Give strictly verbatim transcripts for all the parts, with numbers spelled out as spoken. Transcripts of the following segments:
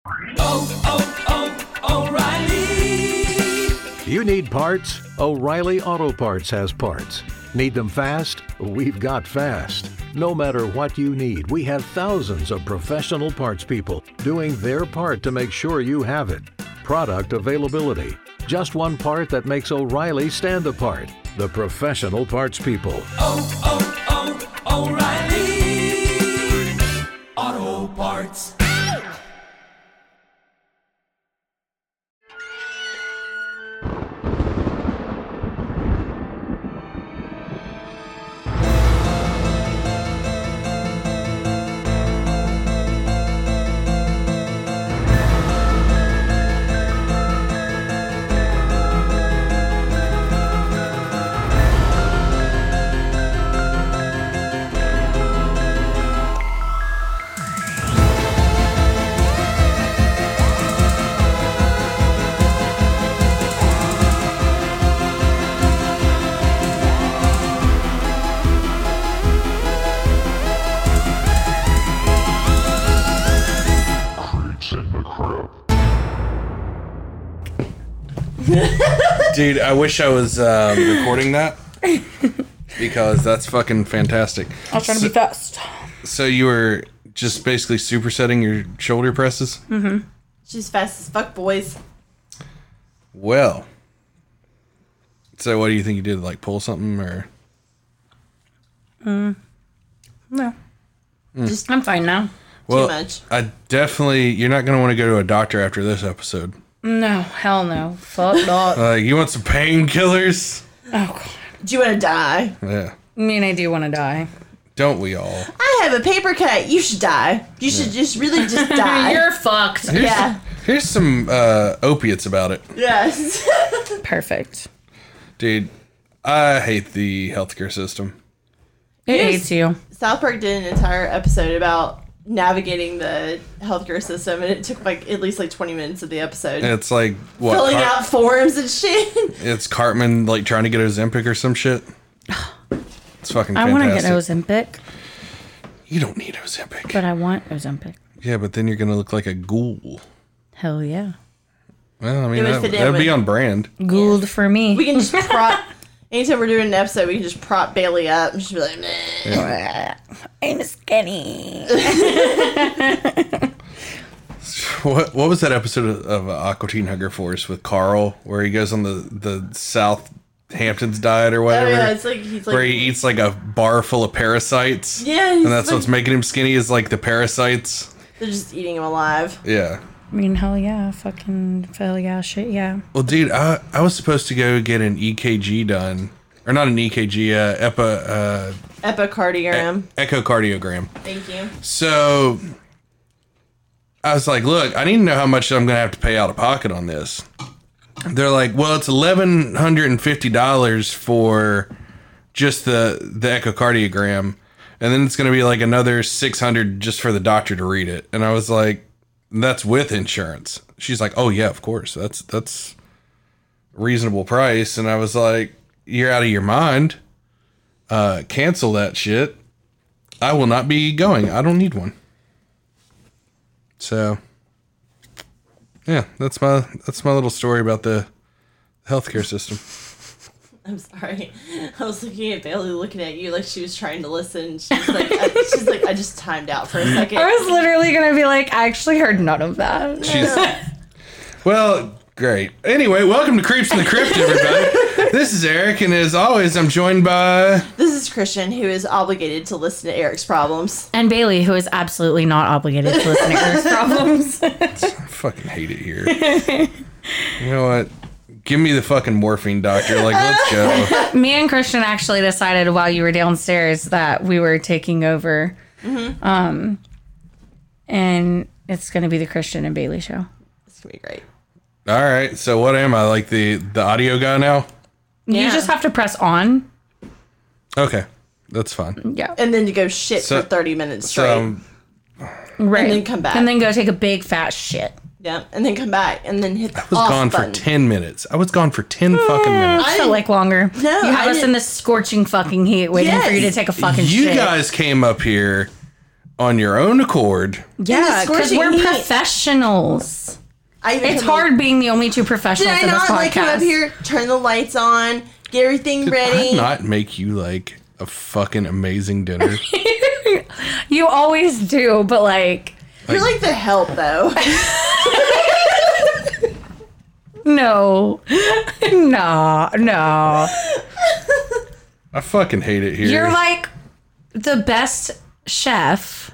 Oh, oh, oh, O'Reilly! You need parts? O'Reilly Auto Parts has parts. Need them fast? We've got fast. No matter what you need, we have thousands of professional parts people doing their part to make sure you have it. Product availability. Just one part that makes O'Reilly stand apart. The professional parts people. Oh, oh, oh, O'Reilly Auto Parts. Dude, I wish I was um, recording that because that's fucking fantastic. I was trying so, to be fast. So you were just basically supersetting your shoulder presses? Mm-hmm. She's fast as fuck, boys. Well, so what do you think you did? Like pull something or? Mm. No. Mm. Just I'm fine now. Well, Too much. I definitely. You're not going to want to go to a doctor after this episode. No, hell no. Fuck not. Like, you want some painkillers? Oh, God. Do you want to die? Yeah. I mean, I do want to die. Don't we all? I have a paper cut. You should die. You should just really just die. You're fucked. Here's, Yeah. Here's some uh, opiates about it. Yes. Perfect. Dude, I hate the healthcare system. It Yes. hates you. South Park did an entire episode about navigating the healthcare system, and it took like at least like twenty minutes of the episode. It's like, what? Filling Car- out forms and shit. It's Cartman, like, trying to get Ozempic or some shit. It's fucking I fantastic. want to get Ozempic, You don't need Ozempic. but I want Ozempic. Yeah, but then you're going to look like a ghoul. Hell yeah. Well, I mean, It would that, fit in that'd be with- on brand. Gould for me. We can just prop. Anytime we're doing an episode, we can just prop Bailey up and she'll be like, meh. I'm skinny. What what was that episode of, of uh, Aqua Teen Hunger Force with Carl where he goes on the, the Southampton's diet or Oh, whatever? yeah, it's like, he's like, where he eats like a bar full of parasites. yeah, And he's that's like, what's making him skinny is like the parasites. they're just eating him alive. Yeah. I mean, hell yeah. Fucking hell yeah. Shit yeah. Well, dude, I, I was supposed to go get an E K G done. Or not an E K G, uh, epi, uh, Epicardiogram. e- echocardiogram. Thank you. So I was like, look, I need to know how much I'm going to have to pay out of pocket on this. They're like, well, it's eleven hundred fifty dollars for just the, the echocardiogram. And then it's going to be like another six hundred dollars just for the doctor to read it. And I was like, that's with insurance. She's like, oh yeah, of course. That's, that's a reasonable price. And I was like, you're out of your mind. Uh, cancel that shit. I will not be going. I don't need one. So, yeah, that's my that's my little story about the healthcare system. I'm sorry. I was looking at Bailey, looking at you like she was trying to listen. She's like, I, she's like, I just timed out for a second. I was literally going to be like, I actually heard none of that. She's well, great. Anyway, welcome to Creeps in the Crypt, everybody. This is Eric, and as always, I'm joined by This is Christian, who is obligated to listen to Eric's problems. And Bailey, who is absolutely not obligated to listen to Eric's problems. I fucking hate it here. You know what? Give me the fucking morphine, doctor. Like, let's go. Me and Christian actually decided while you were downstairs that we were taking over. Mm-hmm. Um, and it's going to be the Christian and Bailey show. It's going to be great. All right. So what am I? Like the, the audio guy now? You Yeah. just have to press on. Okay. That's fine. Yeah. And then to go shit So- for thirty minutes straight. So, um, Right. And then come back. And then go take a big fat shit. yeah. And then come back. And then hit the I was off gone button. for ten minutes. I was gone for ten fucking minutes. I felt like longer. No, You have I us in didn't- this scorching fucking heat waiting for you to Yes. take a fucking You shit. guys came up here on your own accord. Yeah, because scorching we're heat. professionals. I even It's come up- hard being the only two Did professionals I in this not podcast. like come up here, turn the lights on, get everything Did ready? I not make you like a fucking amazing dinner? You always do, but like, You're like the help though. no, no, no. I fucking hate it here. You're like the best chef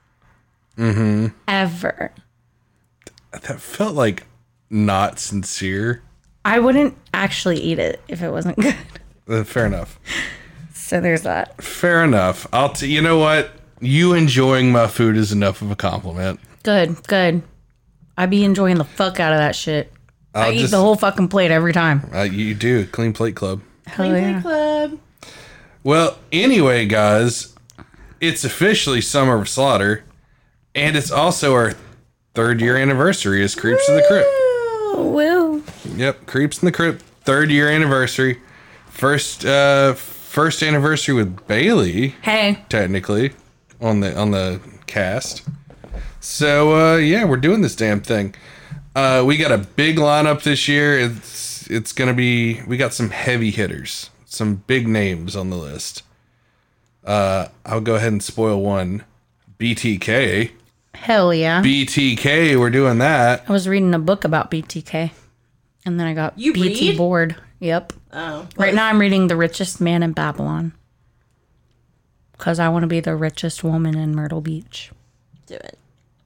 ever. that felt like not sincere. I wouldn't actually eat it if it wasn't good. Uh, fair enough. So there's that. Fair enough. I'll. T- you know what? You enjoying my food is enough of a compliment. Good, good. I be enjoying the fuck out of that shit. I'll I eat just- the whole fucking plate every time. Uh, you do Clean Plate Club. Hell Clean yeah. Plate Club. Well, anyway, guys, it's officially Summer of Slaughter, and it's also our third year anniversary as Creeps in the Crypt. Woo. Yep, Creeps in the Crypt, third year anniversary. First, uh, first anniversary with Bailey, Hey, technically, on the on the cast. So uh, yeah, we're doing this damn thing. Uh, we got a big lineup this year. It's it's gonna be. We got some heavy hitters, some big names on the list. Uh, I'll go ahead and spoil one. B T K. hell yeah. B T K. We're doing that. I was reading a book about B T K, and then I got You B T read? bored. Yep. Oh. Right now I'm reading The Richest Man in Babylon because I want to be the richest woman in Myrtle Beach. Do it.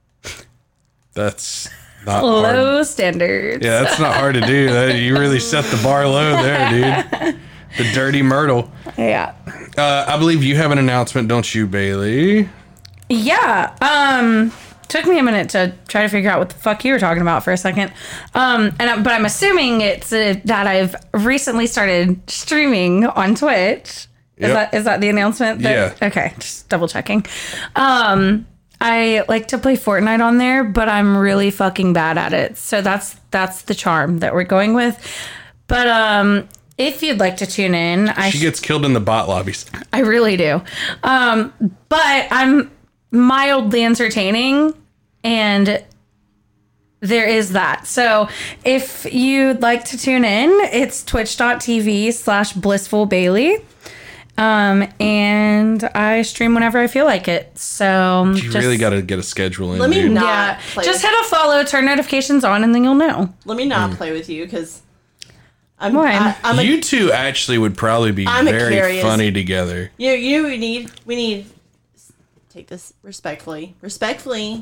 That's not hard. Low standards. Yeah, that's not hard to do. That, you really set the bar low there, dude. The dirty Myrtle. Yeah. Uh, I believe you have an announcement, don't you, Bailey? Yeah. Um. Took me a minute to try to figure out what the fuck you were talking about for a second. Um. And I, but I'm assuming it's uh, that I've recently started streaming on Twitch. Is Yep. that is that the announcement? That, Yeah. Okay. Just double checking. Um. I like to play Fortnite on there, but I'm really fucking bad at it. So that's that's the charm that we're going with. But um. If you'd like to tune in, I She gets killed in the bot lobbies. I really do. Um, but I'm mildly entertaining, and there is that. So if you'd like to tune in, it's twitch.tv slash blissful Bailey. Um, and I stream whenever I feel like it. So You just, really got to get a schedule in. Let me dude. not yeah, play just with, hit a follow, turn notifications on, and then you'll know. Let me not play with you because I'm. Why? I, I'm a, You two actually would probably be I'm a very curious- funny together. you. You we need. We need. Take this respectfully. Respectfully.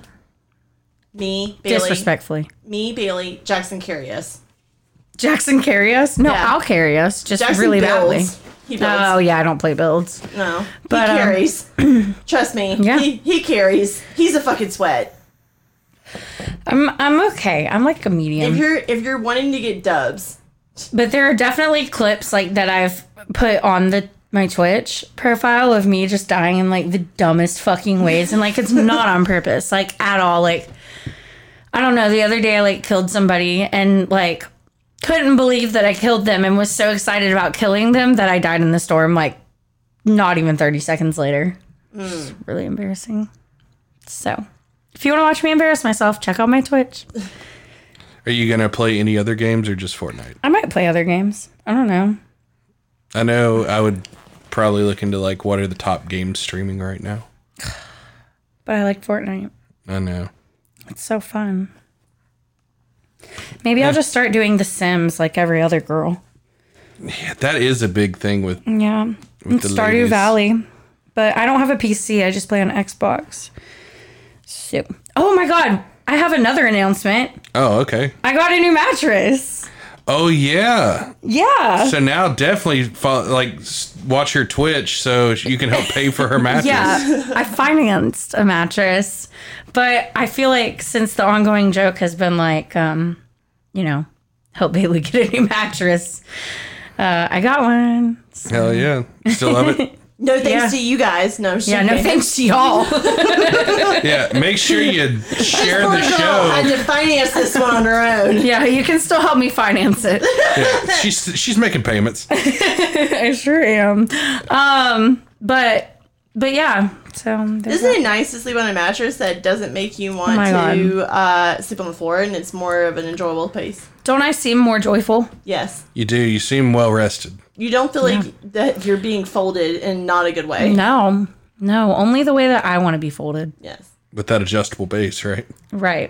Me, Bailey. Disrespectfully. Me, Bailey. Jackson carry us. Jackson carry us? No, Yeah. I'll carry us. Just Jackson really builds. badly. He builds. Oh yeah, I don't play builds. No, But, he um, carries. Trust me. Yeah. He, he carries. He's a fucking sweat. I'm I'm okay. I'm like a medium. If you're if you're wanting to get dubs, But there are definitely clips like that I've put on the my Twitch profile of me just dying in like the dumbest fucking ways, and like it's not on purpose, like at all. Like I don't know. The other day I like killed somebody and like couldn't believe that I killed them and was so excited about killing them that I died in the storm like not even thirty seconds later. It's really embarrassing. So if you want to watch me embarrass myself, check out my Twitch. Are you going to play any other games or just Fortnite? I might play other games. I don't know. I know I would probably look into like what are the top games streaming right now. But I like Fortnite. I know. It's so fun. Maybe I'll just start doing The Sims like every other girl. Yeah, that is a big thing with Yeah. And the Stardew ladies. Valley. But I don't have a P C. I just play on Xbox. So, oh my God. I have another announcement. Oh, okay. I got a new mattress. Oh yeah. Yeah. So now definitely fo- like s- watch her Twitch so you can help pay for her mattress. Yeah. I financed a mattress. But I feel like since the ongoing joke has been like, um, you know, help Bailey get a new mattress, uh, I got one. Hell yeah. Still love it. no thanks Yeah. to you guys. No, Yeah, no thanks to y'all. Yeah. Make sure you share Poor the girl had show. to finance this one on her own. Yeah, you can still help me finance it. Yeah, she's she's making payments. I sure am. Um, but but yeah, so there's Isn't that. it nice to sleep on a mattress that doesn't make you want my to uh, sleep on the floor and it's more of an enjoyable pace? Don't I seem more joyful? Yes. You do. You seem well rested. You don't feel like that you're being folded in not a good way. No, no, only the way that I want to be folded. Yes. With that adjustable base, right? Right.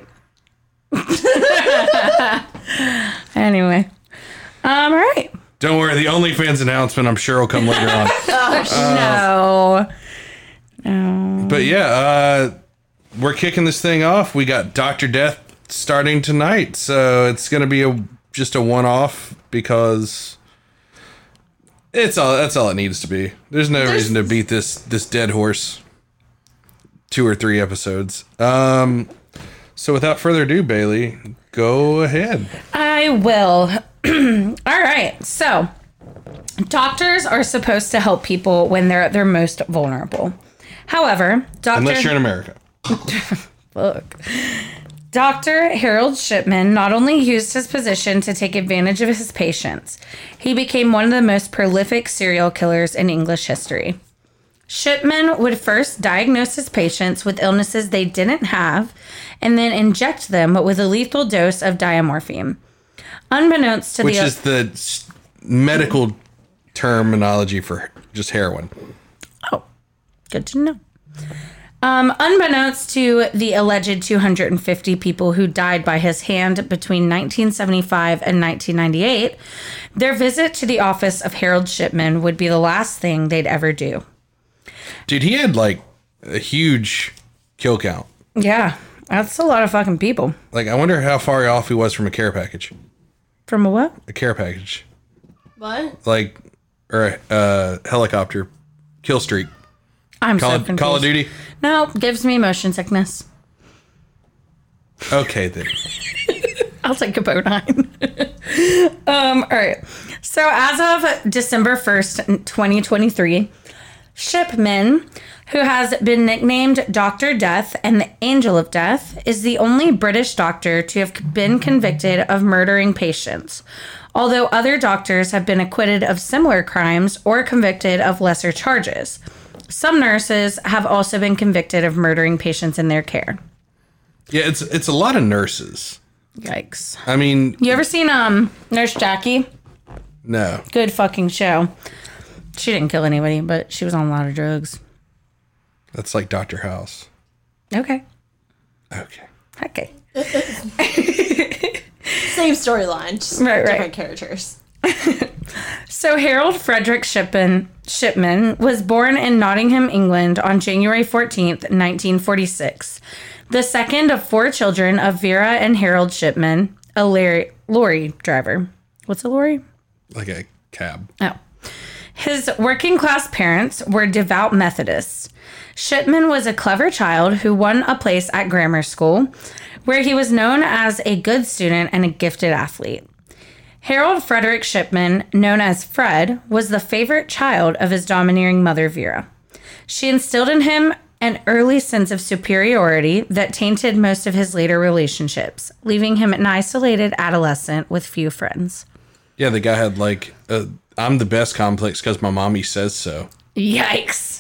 Anyway, um, all right. Don't worry. The OnlyFans announcement, I'm sure, will come later on. no, no. But yeah, uh, we're kicking this thing off. We got Doctor Death starting tonight, so it's gonna be a just a one-off because it's all that's all it needs to be. There's no There's- reason to beat this this dead horse. Two or three episodes. Um, so without further ado, Bailey, go ahead. I will. All right. So, doctors are supposed to help people when they're at their most vulnerable. However, Doctor Unless you're in America. Look. Doctor Harold Shipman not only used his position to take advantage of his patients, he became one of the most prolific serial killers in English history. Shipman would first diagnose his patients with illnesses they didn't have and then inject them with a lethal dose of diamorphine. Unbeknownst to Which the is the s- medical terminology for just heroin. Oh, good to know. Um, unbeknownst to the alleged two hundred fifty people who died by his hand between nineteen seventy-five and nineteen ninety-eight, their visit to the office of Harold Shipman would be the last thing they'd ever do. Dude, he had like a huge kill count. Yeah, that's a lot of fucking people. Like, I wonder how far off he was from a care package. From a what? A care package. What? Like, or a uh, helicopter kill streak. I'm Call, so of, confused. Call of Duty? No, gives me motion sickness. Okay, then. I'll take a bow nine. um, all right. So as of December first, twenty twenty-three, Shipman, who has been nicknamed Doctor Death and the Angel of Death, is the only British doctor to have been convicted of murdering patients, although other doctors have been acquitted of similar crimes or convicted of lesser charges. Some nurses have also been convicted of murdering patients in their care. Yeah, it's it's a lot of nurses. Yikes. I mean, You ever seen um Nurse Jackie? no. Good fucking show. She didn't kill anybody, but she was on a lot of drugs. That's like Doctor House. Okay. Okay. Okay. Same storyline, just Right, right. different characters. So Harold Frederick Shipman, Shipman was born in Nottingham, England on January fourteenth, nineteen forty-six. The second of four children of Vera and Harold Shipman, a lorry, lorry driver. What's a lorry? Like a cab. Oh. His working class parents were devout Methodists. Shipman was a clever child who won a place at grammar school, where he was known as a good student and a gifted athlete. Harold Frederick Shipman, known as Fred, was the favorite child of his domineering mother, Vera. She instilled in him an early sense of superiority that tainted most of his later relationships, leaving him an isolated adolescent with few friends. Yeah, the guy had like a I'm the best complex because my mommy says so. Yikes.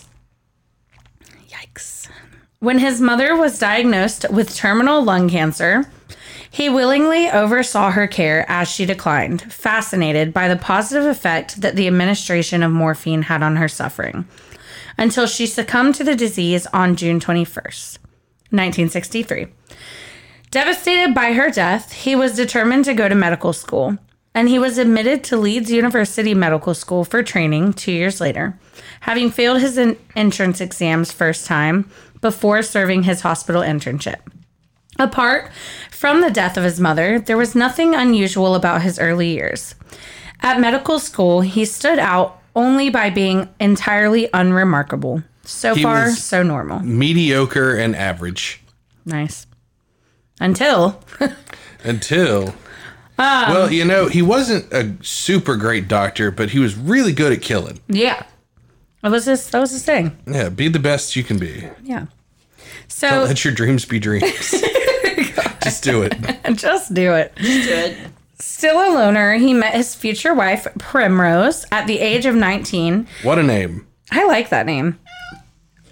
Yikes. When his mother was diagnosed with terminal lung cancer, he willingly oversaw her care as she declined, fascinated by the positive effect that the administration of morphine had on her suffering, until she succumbed to the disease on June twenty-first, nineteen sixty-three. Devastated by her death, he was determined to go to medical school, and he was admitted to Leeds University Medical School for training two years later, having failed his en- entrance exams first time before serving his hospital internship. Apart from the death of his mother, there was nothing unusual about his early years. At medical school, he stood out only by being entirely unremarkable. So He far, was- so normal. Mediocre and average. Nice. Until Until. Um, well, you know, he wasn't a super great doctor, but he was really good at killing. yeah, that was his. That was his thing. Yeah, be the best you can be. Yeah. Don't So let your dreams be dreams. Just do it. just do it. Just do it. Still a loner, he met his future wife Primrose at the age of nineteen. What a name. I like that name.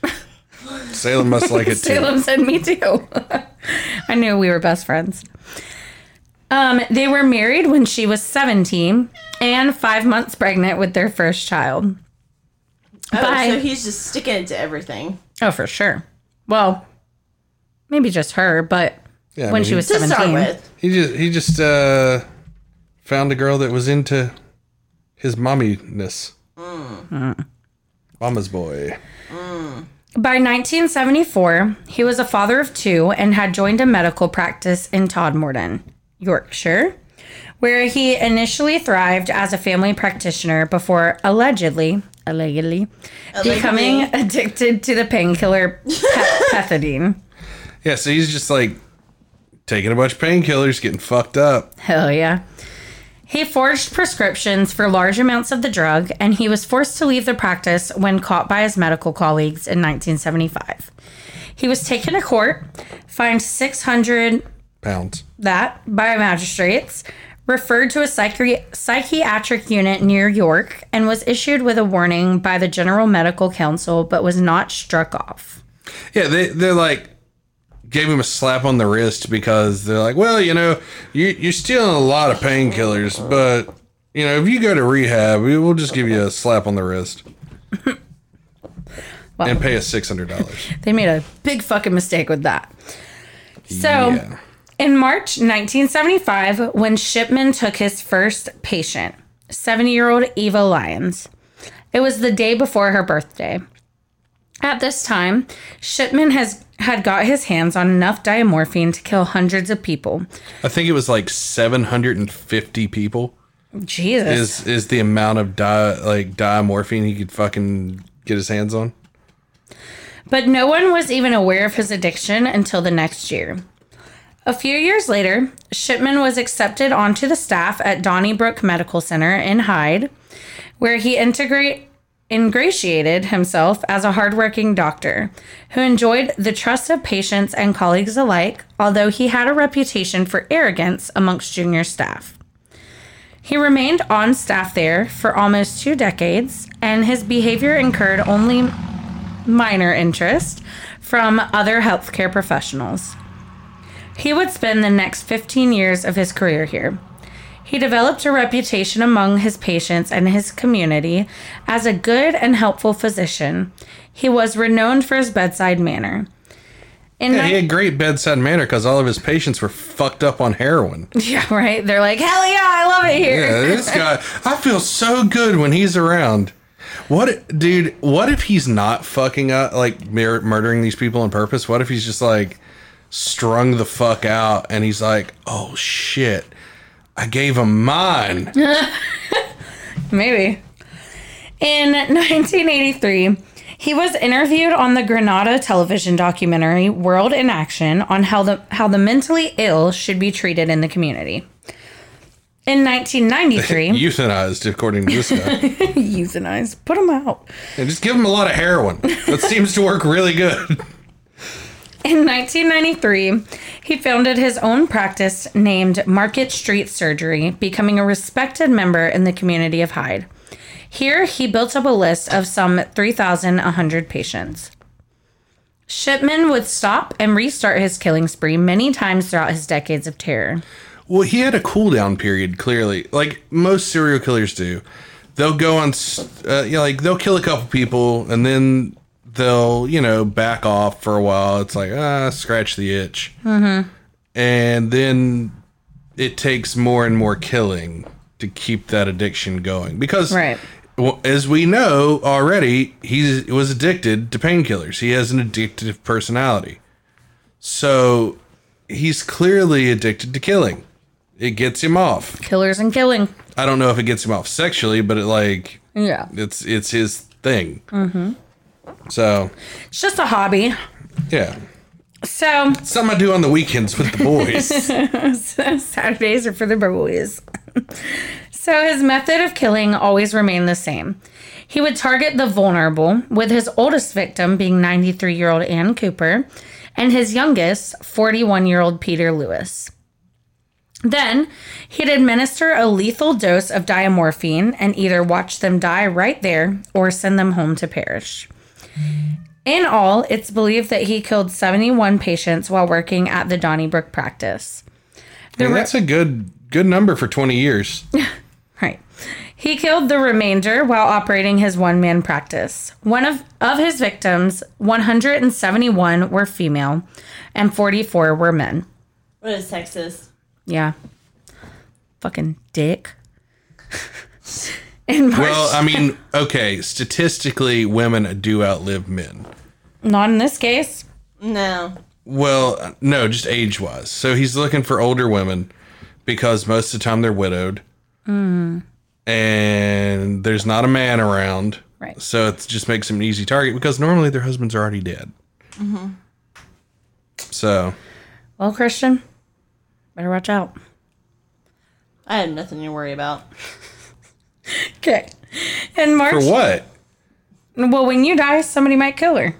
Salem must like it too. Salem said me too. I knew we were best friends. Um, they were married when she was seventeen and five months pregnant with their first child. Oh, By- so he's just sticking it to everything. Oh, for sure. Well, maybe just her, but Yeah, I when mean, she was To start seventeen. with. He just he just uh, found a girl that was into his momminess. Mm. Mama's boy. By nineteen seventy-four, he was a father of two and had joined a medical practice in Todmorden, Yorkshire, where he initially thrived as a family practitioner before allegedly, allegedly, becoming addicted to the painkiller pe- pethidine. Yeah, so he's just like taking a bunch of painkillers, getting fucked up. Hell yeah. He forged prescriptions for large amounts of the drug, and he was forced to leave the practice when caught by his medical colleagues in nineteen seventy-five. He was taken to court, fined six hundred Pounds. that by magistrates, referred to a psychi- psychiatric unit near York, and was issued with a warning by the General Medical Council, but was not struck off. Yeah, they they're like gave him a slap on the wrist because they're like, well, you know, you you're stealing a lot of painkillers, but you know, if you go to rehab, we will just give you a slap on the wrist Wow. and pay us six hundred dollars. They made a big fucking mistake with that. So, Yeah. in March nineteen seventy-five, when Shipman took his first patient, seventy-year-old Eva Lyons, it was the day before her birthday. At this time, Shipman has had got his hands on enough diamorphine to kill hundreds of people. I think it was like seven hundred fifty people Jesus. is is the amount of di like diamorphine he could fucking get his hands on. But no one was even aware of his addiction until the next year. A few years later, Shipman was accepted onto the staff at Donnybrook Medical Center in Hyde, where he integrate, ingratiated himself as a hardworking doctor who enjoyed the trust of patients and colleagues alike, although he had a reputation for arrogance amongst junior staff. He remained on staff there for almost two decades, and his behavior incurred only minor interest from other healthcare professionals. He would spend the next fifteen years of his career here. He developed a reputation among his patients and his community as a good and helpful physician. He was renowned for his bedside manner. In Yeah, ni- he had great bedside manner because all of his patients were fucked up on heroin. yeah, right? They're like, hell yeah, I love it here. Yeah, this guy, I feel so good when he's around. What, dude, what if he's not fucking up, like mur- murdering these people on purpose? What if he's just like strung the fuck out and he's like, oh shit, I gave him mine. Maybe. In nineteen eighty-three, he was interviewed on the Granada television documentary World in Action on how the how the mentally ill should be treated in the community. In nineteen ninety-three, Euthanized, according to this guy. euthanized, put him out. And just give him a lot of heroin. That seems to work really good. In nineteen ninety-three, he founded his own practice named Market Street Surgery, becoming a respected member in the community of Hyde. Here, he built up a list of some three thousand one hundred patients. Shipman would stop and restart his killing spree many times throughout his decades of terror. Well, he had a cool down period, clearly, like most serial killers do. They'll go on, uh, you know, like they'll kill a couple people and then they'll, you know, back off for a while. It's like, ah, scratch the itch. Mm-hmm. And then it takes more and more killing to keep that addiction going. Because, Right. well, as we know already, he was addicted to painkillers. He has an addictive personality. So he's clearly addicted to killing. It gets him off. Killers and killing. I don't know if it gets him off sexually, but it like Yeah. it's it's his thing. Mm-hmm. So It's just a hobby. yeah, So, something I do on the weekends with the boys. Saturdays are for the boys. So his method of killing always remained the same. He would target the vulnerable, with his oldest victim being ninety-three-year-old Ann Cooper, and his youngest, forty-one-year-old Peter Lewis. Then, he'd administer a lethal dose of diamorphine and either watch them die right there or send them home to perish. In all, it's believed that he killed seventy-one patients while working at the Donnybrook practice. The And re- that's a good good number for twenty years. Right. He killed the remainder while operating his one-man practice. One of, of his victims, one hundred seventy-one were female, and forty-four were men. What is sexist? Yeah. Fucking dick. In March, Well, I mean, okay, statistically, women do outlive men. not in this case. No. Well, no, just age-wise. So he's looking for older women because most of the time they're widowed. Mm. And there's not a man around. Right. So it just makes him an easy target because normally their husbands are already dead. Mm-hmm. So. Well, Christian, better watch out. I have nothing to worry about. Okay. In March. For what? Well, when you die, somebody might kill her.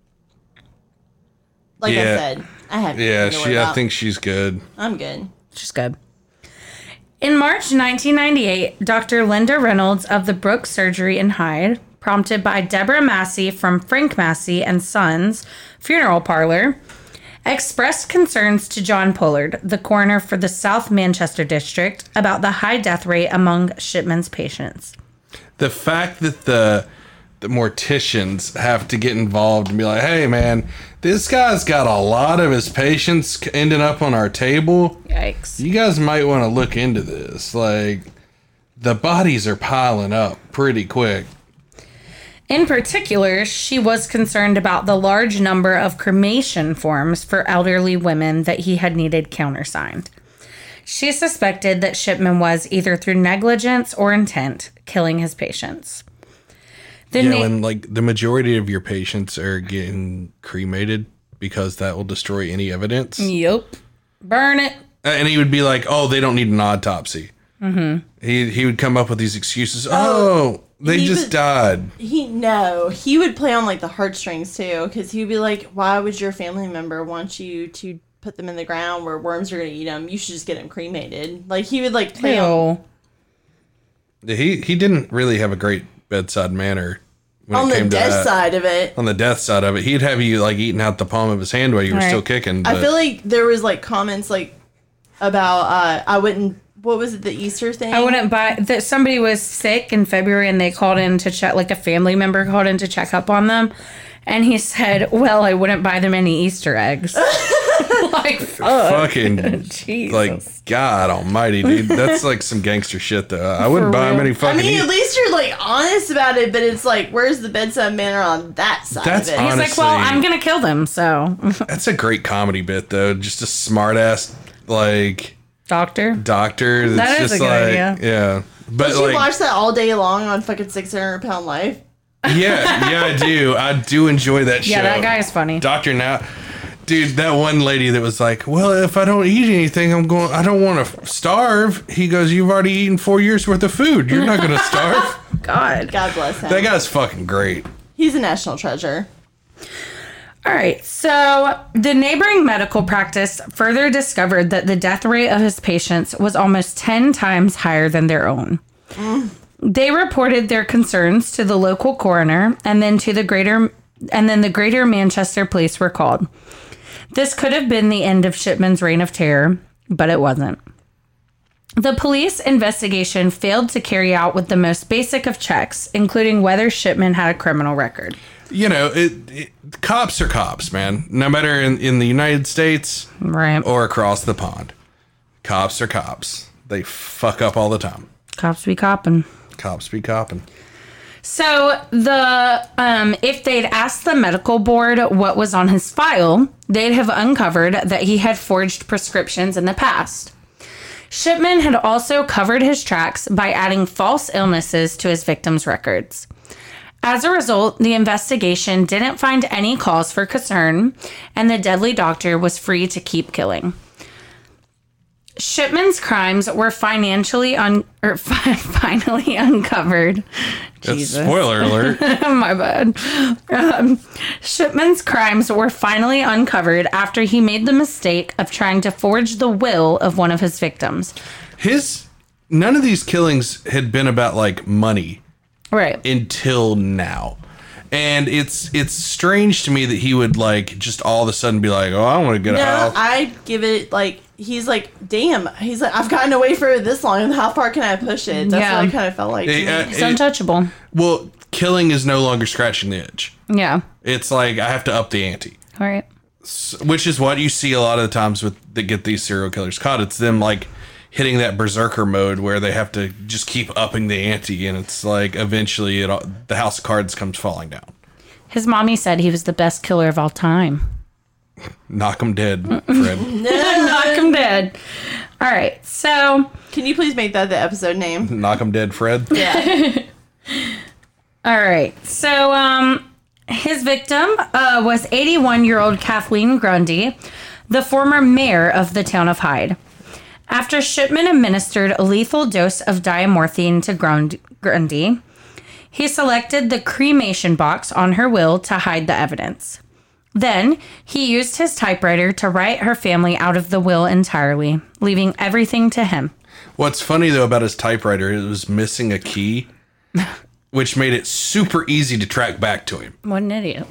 Like Yeah. I said, I have nothing Yeah, to worry she. I about. think she's good. I'm good. She's good. In March nineteen ninety-eight, Doctor Linda Reynolds of the Brooks Surgery in Hyde, prompted by Deborah Massey from Frank Massey and Sons Funeral Parlor, expressed concerns to John Pollard, the coroner for the South Manchester District, about the high death rate among Shipman's patients. The fact that the the morticians have to get involved and be like, hey, man, this guy's got a lot of his patients ending up on our table. Yikes. You guys might want to look into this. Like, the bodies are piling up pretty quick. In particular, she was concerned about the large number of cremation forms for elderly women that he had needed countersigned. She suspected that Shipman was, either through negligence or intent, killing his patients. The Yeah, na- when, like, the majority of your patients are getting cremated because that will destroy any evidence. Yup. Burn it. And he would be like, oh, they don't need an autopsy. Mm-hmm. He, he would come up with these excuses. Oh, they he just was- died. He no, he would play on like the heartstrings too, because he would be like, "Why would your family member want you to put them in the ground where worms are going to eat them? You should just get them cremated." Like he would like play on, Ew. He he didn't really have a great bedside manner when on it the came to death that. side of it. On the death side of it, he'd have you like eating out the palm of his hand while you were Right. still kicking. But I feel like there was like comments like about uh I wouldn't. What was it? The Easter thing. I wouldn't buy that. Somebody was sick in February and they called in to check, like a family member called in to check up on them. And he said, well, I wouldn't buy them any Easter eggs. Like, fuck. fucking Jesus. like God Almighty, dude. That's like some gangster shit, though. I wouldn't For buy him real. any I fucking. mean, at East- least you're like honest about it, but it's like, where's the bedside manner on that side That's of it? honest. He's like, well, honestly- I'm going to kill them. So, That's a great comedy bit, though. Just a smart ass like doctor. doctor. That's That is just a good like idea. yeah, but Don't you like watch that all day long on fucking six hundred pound life? yeah, yeah, I do. I do enjoy that show. Yeah, that guy is funny. Doctor Now. Dude, that one lady that was like, well, if I don't eat anything, I'm going, I don't want to starve. He goes, you've already eaten four years worth of food. You're not going to starve. God. God bless him. That guy's fucking great. He's a national treasure. All right. So the neighboring medical practice further discovered that the death rate of his patients was almost ten times higher than their own. They reported their concerns to the local coroner and then to the greater and then the Greater Manchester Police were called. This could have been the end of Shipman's reign of terror, but it wasn't. The police investigation failed to carry out with the most basic of checks, including whether Shipman had a criminal record. You know, it, it cops are cops, man. No matter in, in the United States Right. or across the pond. Cops are cops. They fuck up all the time. Cops be copping. Cops be copping. So the um, if they'd asked the medical board what was on his file, they'd have uncovered that he had forged prescriptions in the past. Shipman had also covered his tracks by adding false illnesses to his victims' records. As a result, the investigation didn't find any cause for concern, and the deadly doctor was free to keep killing. Shipman's crimes were financially un- or fi- finally uncovered. That's Jesus. spoiler alert. My bad. Um, Shipman's crimes were finally uncovered after he made the mistake of trying to forge the will of one of his victims. His none of these killings had been about like money Right. until now. And it's it's strange to me that he would like just all of a sudden be like, oh, I want to get No, a house. I give it like he's like, damn. He's like, I've gotten away for this long. How far can I push it? That's Yeah. what I kind of felt like. to It- me. uh, It's untouchable. well, killing is no longer scratching the itch. Yeah. It's like I have to up the ante. All right. Which is what you see a lot of the times with that get these serial killers caught. It's them like hitting that berserker mode where they have to just keep upping the ante, and it's like eventually it all, the house of cards comes falling down. His mommy said he was the best killer of all time. Knock 'em dead, Fred. Knock him dead. All right. So, Can you please make that the episode name? Knock 'em dead, Fred. Yeah. all right. So, um, his victim uh, was eighty-one-year-old Kathleen Grundy, the former mayor of the town of Hyde. After Shipman administered a lethal dose of diamorphine to Grund- Grundy, he selected the cremation box on her will to hide the evidence. Then, he used his typewriter to write her family out of the will entirely, leaving everything to him. What's funny though about his typewriter, it was missing a key, which made it super easy to track back to him. What an idiot.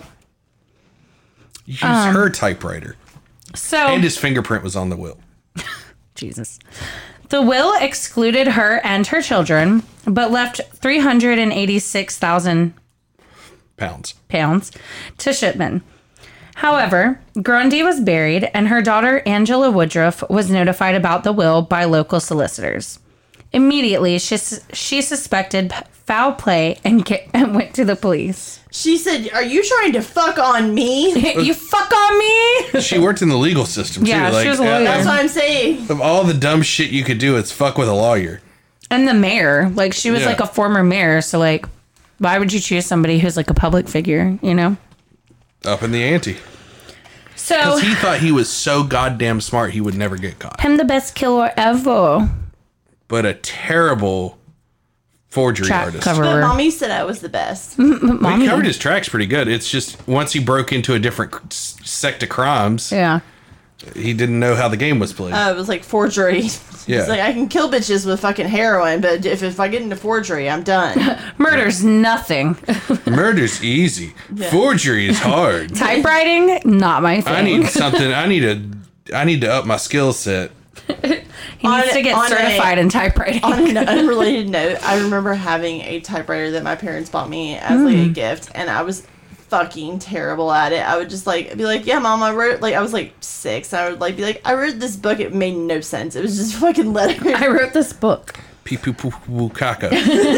Use her typewriter, So, and his fingerprint was on the will. Jesus. The will excluded her and her children, but left three hundred eighty-six thousand Pounds. pounds to Shipman. However, Grundy was buried, and her daughter Angela Woodruff was notified about the will by local solicitors. Immediately, she, she suspected foul play and, get, and went to the police. She said, "Are you trying to fuck on me?" You fuck on me? She worked in the legal system too. Yeah, she like, was a lawyer. uh, That's what I'm saying. of all the dumb shit you could do, it's fuck with a lawyer. And the mayor, like she was Yeah. like a former mayor, so like, why would you choose somebody who's like a public figure, you know? Up in the ante. So, Because he thought he was so goddamn smart he would never get caught. I'm the best killer ever. But a terrible forgery Track artist. cover. But mommy said I was the best. Well, he covered his tracks pretty good. It's just once he broke into a different s- sect of crimes, Yeah. he didn't know how the game was played. Uh, it was like forgery. Yeah. It's like I can kill bitches with fucking heroin, but if, if I get into forgery, I'm done. Murder's nothing. Murder's easy. Forgery is hard. Typewriting, not my thing. I need something. I need a. I need to up my skill set. he needs on- to get on a- certified in typewriting. On an unrelated note, I remember having a typewriter that my parents bought me as like a gift, and I was fucking terrible at it. I would just like be like, "Yeah, mom, I wrote." Like I was like six. And I would like be like, "I wrote this book. It made no sense. It was just fucking letters, I wrote this book. Pee poo poo poo caca.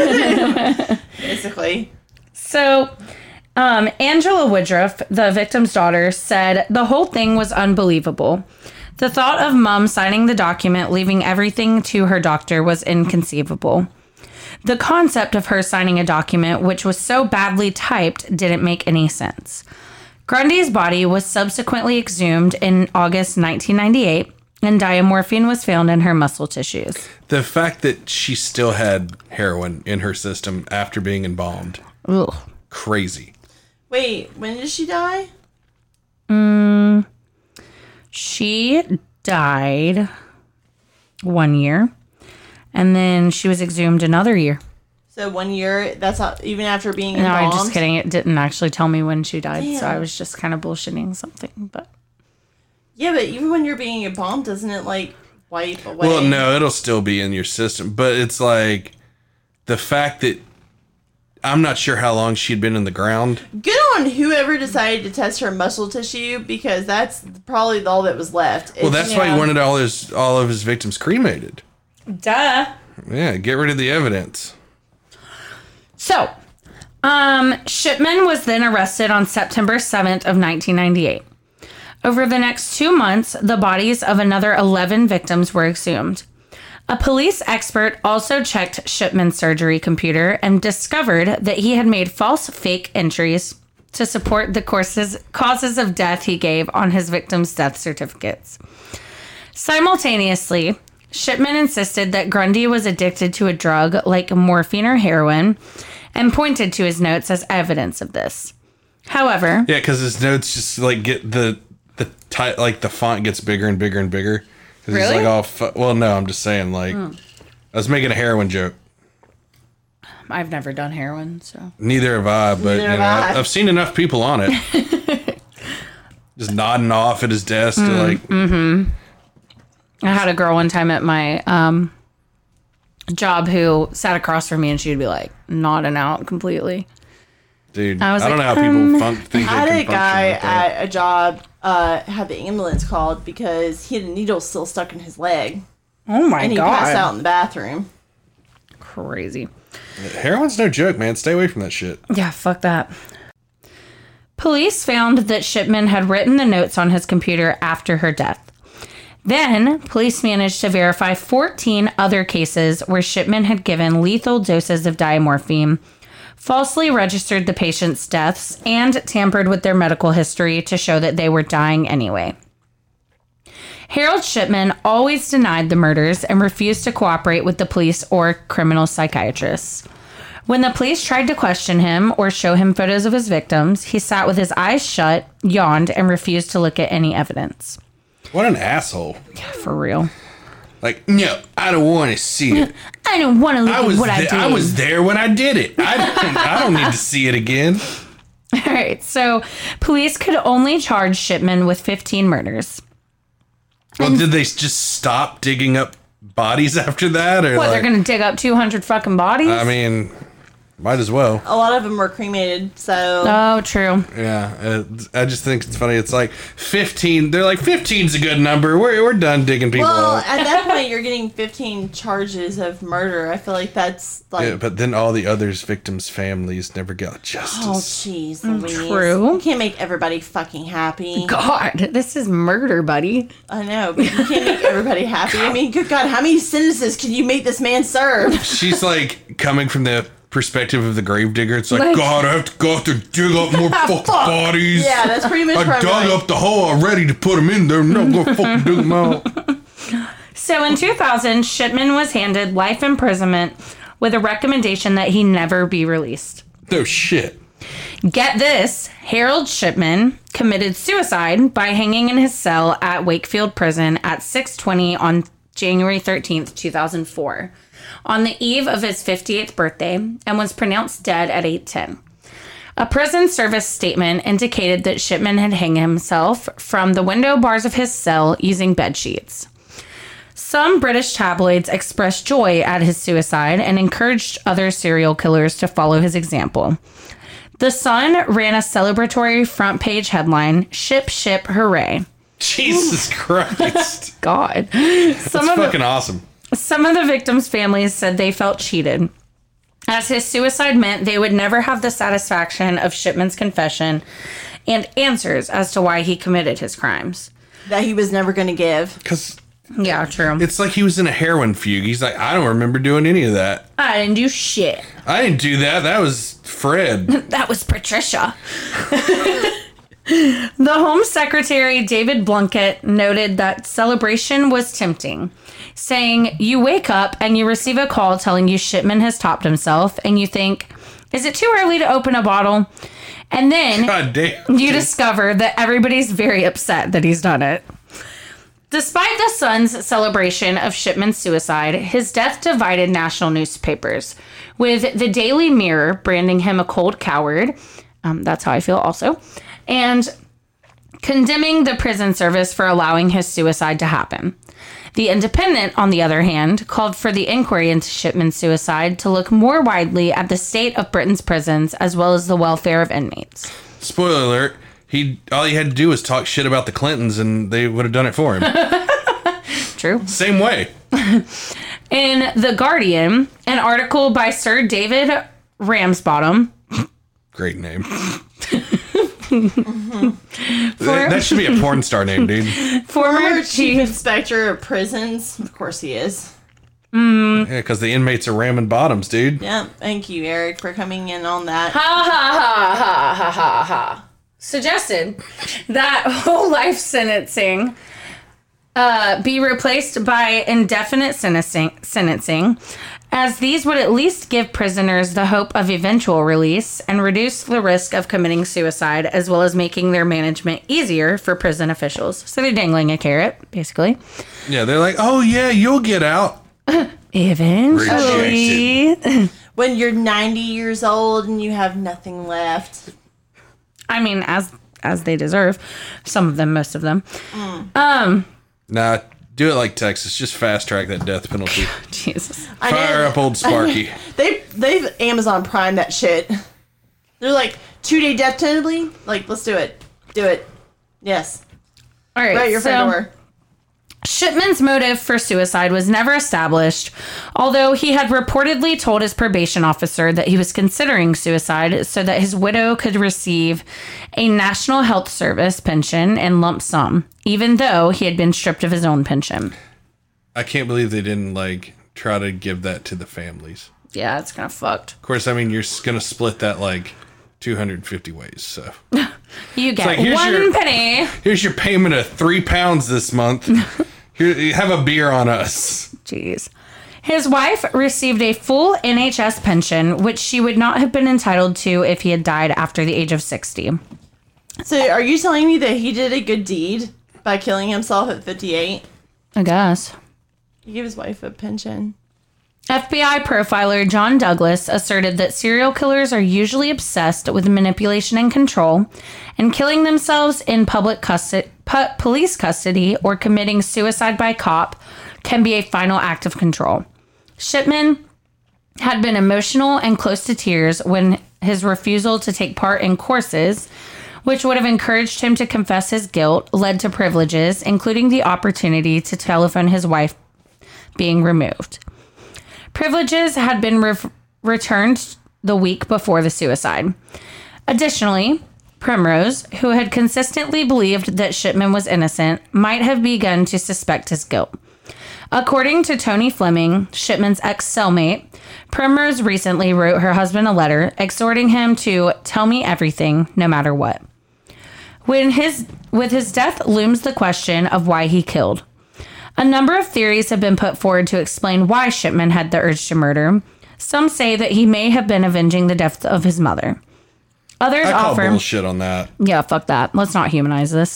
basically." So, um, Angela Woodruff, the victim's daughter, said the whole thing was unbelievable. The thought of mom signing the document, leaving everything to her doctor, was inconceivable. The concept of her signing a document which was so badly typed didn't make any sense. Grundy's body was subsequently exhumed in August nineteen ninety-eight, and diamorphine was found in her muscle tissues. The fact that she still had heroin in her system after being embalmed, Ugh. crazy. Wait, when did she die? She died one year, and then she was exhumed another year. So one year. That's how, even after being No, I'm embalmed. just kidding. It didn't actually tell me when she died, so Damn. I was just kind of bullshitting something. But Yeah, but even when you're being embalmed, doesn't it like wipe away? Well, no, it'll still be in your system, but it's like the fact that I'm not sure how long she'd been in the ground. Good on whoever decided to test her muscle tissue because that's probably all that was left. Well, It's- that's why he wanted all his all of his victims cremated. duh. Yeah, get rid of the evidence. So, um, Shipman was then arrested on September seventh of nineteen ninety-eight. Over the next two months, the bodies of another eleven victims were exhumed. A police expert also checked Shipman's surgery computer and discovered that he had made false fake entries to support the courses, causes of death he gave on his victims' death certificates. Simultaneously, Shipman insisted that Grundy was addicted to a drug like morphine or heroin and pointed to his notes as evidence of this. However, Yeah, because his notes just like get the the ti- like the font gets bigger and bigger and bigger. 'Cause He's Really? like, oh, fu-. Well, no, I'm just saying. Like, I was making a heroin joke. I've never done heroin, so. Neither have I, but Neither you have know, I. I've seen enough people on it. Just nodding off at his desk to like. Mm-hmm. I had a girl one time at my um, job who sat across from me, and she'd be like nodding out completely. Dude, I I, was don't like, know how people um, fun- think I they had can a guy function like that. at a job uh, had the ambulance called because he had a needle still stuck in his leg, Oh my and he god! passed out in the bathroom. Crazy. Heroin's no joke, man. Stay away from that shit. Yeah, fuck that. Police found that Shipman had written the notes on his computer after her death. Then, police managed to verify fourteen other cases where Shipman had given lethal doses of diamorphine, falsely registered the patient's deaths, and tampered with their medical history to show that they were dying anyway. Harold Shipman always denied the murders and refused to cooperate with the police or criminal psychiatrists. When the police tried to question him or show him photos of his victims, he sat with his eyes shut, yawned, and refused to look at any evidence. What an asshole. For real. Like, no, I don't want to see it. I don't want to look I at was what I th- did. I was there when I did it. I don't, I don't need to see it again. All right, so police could only charge Shipman with fifteen murders. Well, did they just stop digging up bodies after that, or What, like, they're going to dig up two hundred fucking bodies? I mean, might as well. A lot of them were cremated, so Oh, true. Yeah, uh, I just think it's funny. It's like fifteen. They're like fifteen's a good number. We're we're done digging people well, up. at that point, you're getting fifteen charges of murder. I feel like that's like, Yeah, but then all the others' victims' families never got oh, justice. jeez, Louise. true. You can't make everybody fucking happy. God, this is murder, buddy. I know, but you can't make everybody happy. I mean, good God, how many sentences can you make this man serve? She's like coming from the perspective of the gravedigger. It's like, Like- God, I have to go out there and dig up more fucking Fuck. bodies. Yeah, that's pretty much I where I'm dug going. up the hole already to put them in there. No, go fucking dig them out. So in two thousand, Shipman was handed life imprisonment with a recommendation that he never be released. No shit. Get this, Harold Shipman committed suicide by hanging in his cell at Wakefield Prison at six twenty on January thirteenth, two thousand four, on the eve of his fifty-eighth birthday, and was pronounced dead at eight ten. A prison service statement indicated that Shipman had hung himself from the window bars of his cell using bed sheets. Some British tabloids expressed joy at his suicide and encouraged other serial killers to follow his example. The Sun ran a celebratory front page headline, "Ship, ship, hooray." Jesus Christ. God. Some That's of, fucking the, awesome. some of the victims' families said they felt cheated, as his suicide meant they would never have the satisfaction of Shipman's confession and answers as to why he committed his crimes. That he was never going to give. Because Yeah, true. it's like he was in a heroin fugue. He's like, I don't remember doing any of that. I didn't do shit. I didn't do that. That was Fred. That was Patricia. The Home Secretary, David Blunkett, noted that celebration was tempting, saying, "You wake up and you receive a call telling you Shipman has topped himself, and you think, is it too early to open a bottle? And then God damn. you dude. discover that everybody's very upset that he's done it." Despite the Sun's celebration of Shipman's suicide, his death divided national newspapers, with the Daily Mirror branding him a cold coward. Um, that's how I feel also. And condemning the prison service for allowing his suicide to happen. The Independent, on the other hand, called for the inquiry into Shipman's suicide to look more widely at the state of Britain's prisons as well as the welfare of inmates. Spoiler alert. He all he had to do was talk shit about the Clintons and they would have done it for him. True. Same way. In The Guardian, an article by Sir David Ramsbottom. Great name. that, that should be a porn star name, dude. Former Former chief chief. inspector of prisons. Of course he is. Yeah, because the inmates are ramming bottoms, dude. Yeah, thank you, Eric, for coming in on that. Ha ha ha ha ha ha ha. Suggested that whole life sentencing uh, be replaced by indefinite sentencing, sentencing, as these would at least give prisoners the hope of eventual release and reduce the risk of committing suicide, as well as making their management easier for prison officials. So they're dangling a carrot, basically. Yeah, they're like, oh yeah, you'll get out. Eventually. when you're ninety years old and you have nothing left. I mean, as as they deserve. Some of them, most of them. Mm. Um, Nah, do it like Texas. Just fast track that death penalty. Jesus. I Fire know- up old Sparky. They they've Amazon Prime that shit. They're like two day death penalty. Like, let's do it. Do it. Yes. All right. Right, your so, front door. Shipman's motive for suicide was never established, although he had reportedly told his probation officer that he was considering suicide so that his widow could receive a National Health Service pension and lump sum, even though he had been stripped of his own pension. I can't believe they didn't like try to give that to the families. Yeah, it's kind of fucked. Of course, I mean you're gonna split that like two hundred fifty ways. So You get like, here's one your- penny. here's your payment of three pounds this month. Here, have a beer on us. Jeez. His wife received a full N H S pension, which she would not have been entitled to if he had died after the age of sixty. So, are you telling me that he did a good deed by killing himself at fifty-eight? I guess. He gave his wife a pension. F B I profiler John Douglas asserted that serial killers are usually obsessed with manipulation and control, and killing themselves in public custody, pu- police custody or committing suicide by cop can be a final act of control. Shipman had been emotional and close to tears when his refusal to take part in courses, which would have encouraged him to confess his guilt, led to privileges, including the opportunity to telephone his wife being removed. Privileges had been re- returned the week before the suicide. Additionally, Primrose, who had consistently believed that Shipman was innocent, might have begun to suspect his guilt. According to Tony Fleming, Shipman's ex-cellmate, Primrose recently wrote her husband a letter exhorting him to tell me everything, no matter what. When his, with his death looms the question of why he killed. A number of theories have been put forward to explain why Shipman had the urge to murder. Some say that he may have been avenging the death of his mother. Others I call offer... bullshit on that. Yeah, fuck that. Let's not humanize this.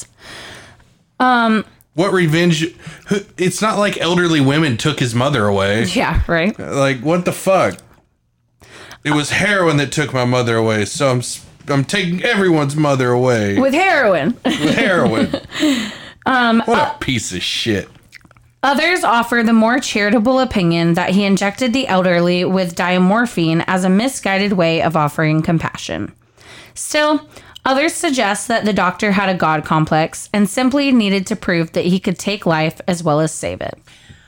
What revenge? who- It's not like elderly women took his mother away. Yeah, right? Like, what the fuck? It was heroin that took my mother away, so I'm s- I'm taking everyone's mother away With heroin. with heroin. um, what a piece of shit. Others offer the more charitable opinion that he injected the elderly with diamorphine as a misguided way of offering compassion. Still, others suggest that the doctor had a god complex and simply needed to prove that he could take life as well as save it.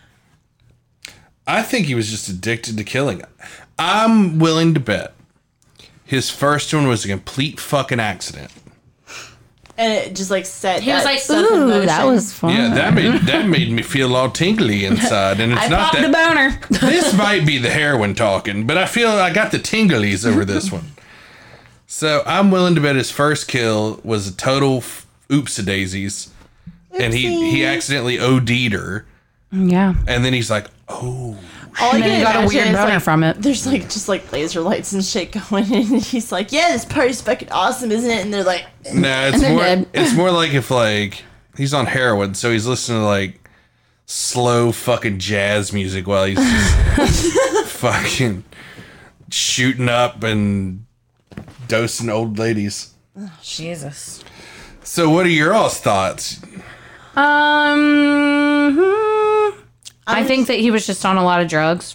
I think he was just addicted to killing. I'm willing to bet his first one was a complete fucking accident. And it just like set He was that like, stuff in ooh, motion. that was fun. Yeah, that made that made me feel all tingly inside, and it's I not popped a that. boner. This might be the heroin talking, but I feel I got the tinglies over this one. So I'm willing to bet his first kill was a total f- oops a daisies, and he he accidentally O D'd her, Yeah. and then he's like, oh. All I And then can he got a imagine weird is, boner like, from it. There's like just like laser lights and shit going, and he's like, "Yeah, this party's fucking awesome, isn't it?" And they're like, Nah, it's And they're more. dead. It's more like if like he's on heroin, so he's listening to like slow fucking jazz music while he's just fucking shooting up and dosing old ladies. Jesus. So, what are your all's thoughts? Um, hmm, I think that he was just on a lot of drugs.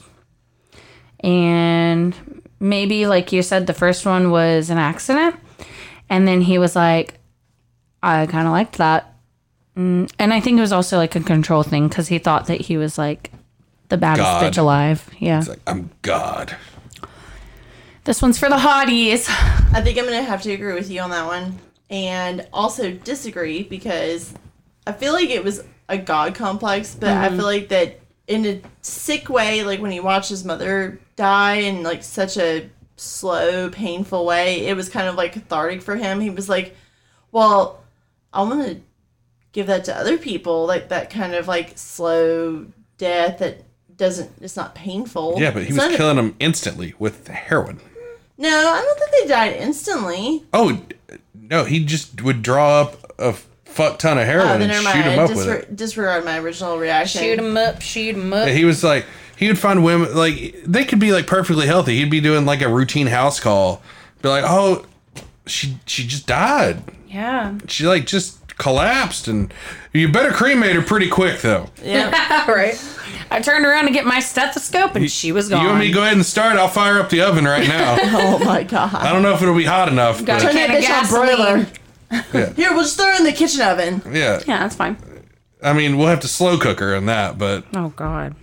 And maybe, like you said, the first one was an accident. And then he was like, I kind of liked that. Mm, and I think it was also like a control thing because he thought that he was like the baddest God. bitch alive. Yeah. It's like I'm God. This one's for the hotties. I think I'm gonna have to agree with you on that one, and also disagree because I feel like it was a god complex, but I feel like that in a sick way, like when he watched his mother die in like such a slow, painful way, it was kind of like cathartic for him. He was like, "Well, I want to give that to other people, like that kind of like slow death that doesn't, it's not painful." Yeah, but he It's was not- killing them instantly with heroin. No, I don't think they died instantly. Oh no, he just would draw up a fuck ton of heroin Oh, then and never shoot him mind. up with Disre- it. disregard my original reaction. Shoot him up, shoot him up. He was like, he would find women, like, they could be, like, perfectly healthy. He'd be doing, like, a routine house call. Be like, oh, she she just died. Yeah. She, like, just collapsed, and you better cremate her pretty quick, though. Yeah. Right. I turned around to get my stethoscope, and she was gone. You want me to go ahead and start? I'll fire up the oven right now. Oh my god. I don't know if it'll be hot enough. Got But, Turn that Can of bitch on gasoline. broiler. yeah. Here, we'll just throw her in the kitchen oven. Yeah. Yeah, that's fine. I mean, we'll have to slow cook her in that, but Oh, God.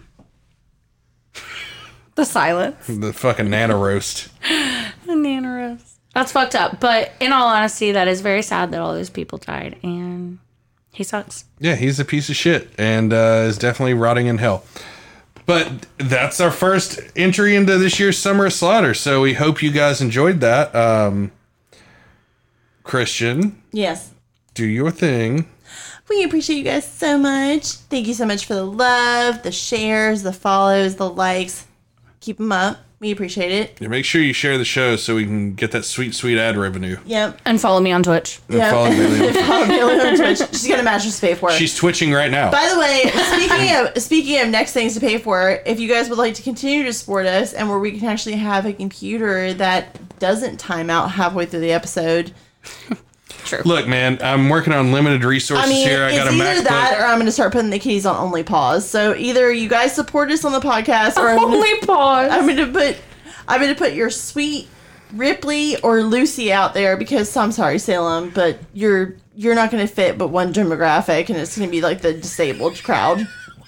The silence. the fucking nana roast. The Nana roast. That's fucked up. But in all honesty, that is very sad that all those people died, and he sucks. Yeah, he's a piece of shit and uh, is definitely rotting in hell. But that's our first entry into this year's Summer of Slaughter, so we hope you guys enjoyed that. Um, Christian, Yes. do your thing. We appreciate you guys so much. Thank you so much for the love, the shares, the follows, the likes. Keep them up. We appreciate it. Yeah, make sure you share the show so we can get that sweet, sweet ad revenue. Yep. And follow me on Twitch. And Yep. follow Bailey. Follow Bailey on Twitch. She's got a mattress to pay for. She's twitching right now. By the way, speaking of speaking of next things to pay for, if you guys would like to continue to support us and where we can actually have a computer that doesn't time out halfway through the episode, Look, man, I'm working on limited resources I mean, here. I it's got a either MacBook. that or I'm going to start putting the keys on only pause. So either you guys support us on the podcast or I'm gonna, Only pause. I'm going to put I'm going to put your sweet Ripley or Lucy out there because I'm sorry, Salem, but you're you're not going to fit but one demographic and it's going to be like the disabled crowd.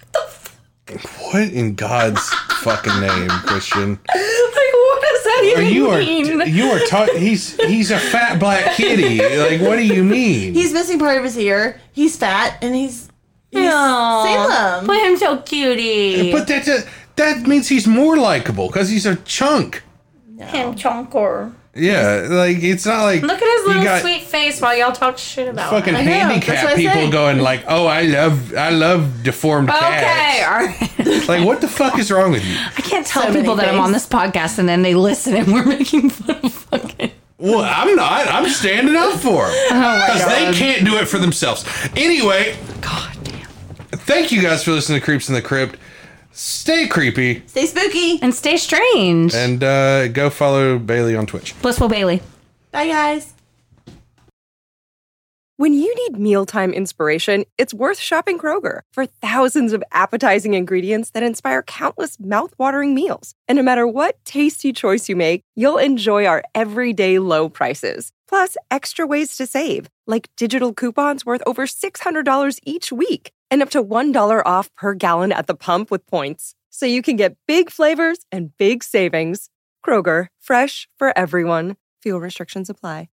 What in God's fucking name, Christian? Like, what does that Are even you are mean? you are ta- he's he's a fat black kitty. Like, what do you mean? He's missing part of his ear. He's fat and he's, he's Aw, Salem. Put him so cutie. But that's a, that means he's more likable because he's a chunk. him chunker. Yeah, like it's not like Look at his you little got sweet face while y'all talk shit about fucking him. know, that's handicapped what I people say. going like, oh, I love I love deformed Okay, cats. all right. Like, what the fuck is wrong with you? I can't tell So many people that I'm things. on this podcast and then they listen and we're making fun of fucking. Well, I'm not. I'm standing up for them Oh because they can't do it for themselves. Anyway, God damn. thank you guys for listening to Creeps in the Crypt. Stay creepy Stay spooky. And stay strange. and uh, go follow Bailey on Twitch. Blissful Bailey. Bye, guys. When you need mealtime inspiration, it's worth shopping Kroger for thousands of appetizing ingredients that inspire countless mouthwatering meals. And no matter what tasty choice you make, you'll enjoy our everyday low prices. Plus, extra ways to save, like digital coupons worth over six hundred dollars each week and up to one dollar off per gallon at the pump with points. So you can get big flavors and big savings. Kroger, fresh for everyone. Fuel restrictions apply.